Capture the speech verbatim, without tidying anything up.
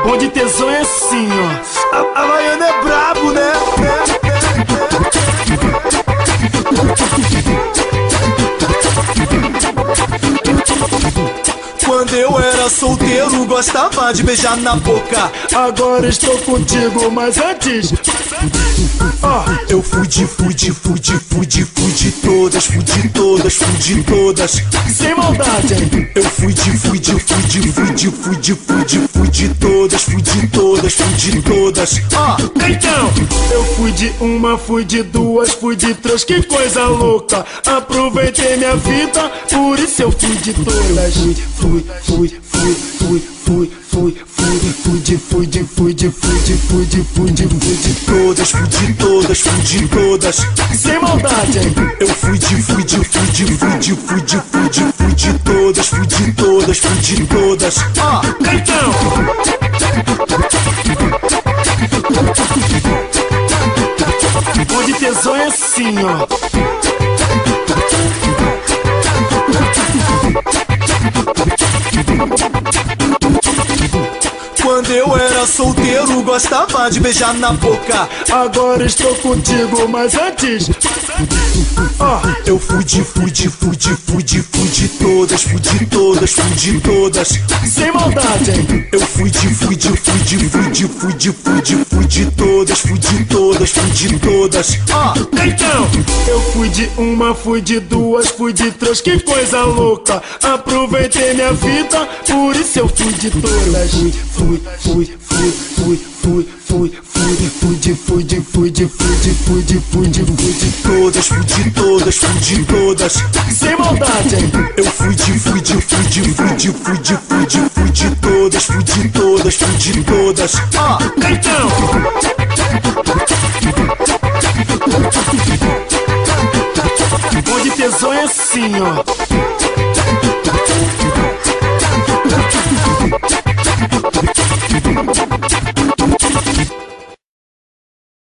Onde tesão é assim, ó. A Havaiana é brabo, né? Quando eu era solteiro, gostava de beijar na boca. Agora estou contigo, mas antes oh, eu fui de, fui de, fui de, fui de, fui de todas, fui de todas, fui de todas. Sem maldade, hein? Eu fui de, fui de, fui de, fui de, fui de, fui de, fui de todas, fui de todas, fui de todas. Ah, então, eu fui de uma, fui de duas, fui de três, que coisa louca. Aproveitei minha vida, por isso eu fui de todas. Fui, fui, fui, fui, fui, fui, fui, fui de, fui de, fui de, fui de, fui de, fui de, fui de todas, fui de todas, fui de todas. Sem maldade, hein? Eu fui de, fui de, fui de, fui de, fui de, fui de, fui de todas, fui de todas, fui de todas. Ah, então. Onde tesão é assim, ó. Quando eu era solteiro, gostava de beijar na boca. Agora estou contigo, mas antes oh, eu fui de, fui de, fui de, fui de, fui de todas, fui de todas, fui de todas. Sem maldade, hein? Eu fui de, fui de, fui de, fui de, fui de, fui de, fui de todas, fui de todas, fui de todas. Ah, então, eu fui de uma, fui de duas, fui de três, que coisa louca. Aproveitei minha vida, por isso eu fui de todas. Fui, fui, fui, fui, fui, fui, fui, fui de, fui de, fui de, fui de, fui de, fui de, fui de todas, fui de todas, fui de todas. Sem maldade, hein? Eu fui de, fui de, fui de, fui de, fui de, fui de, fui de todas, fui de todas, fui de todas. Ah, então. Onde tesão é assim, ó.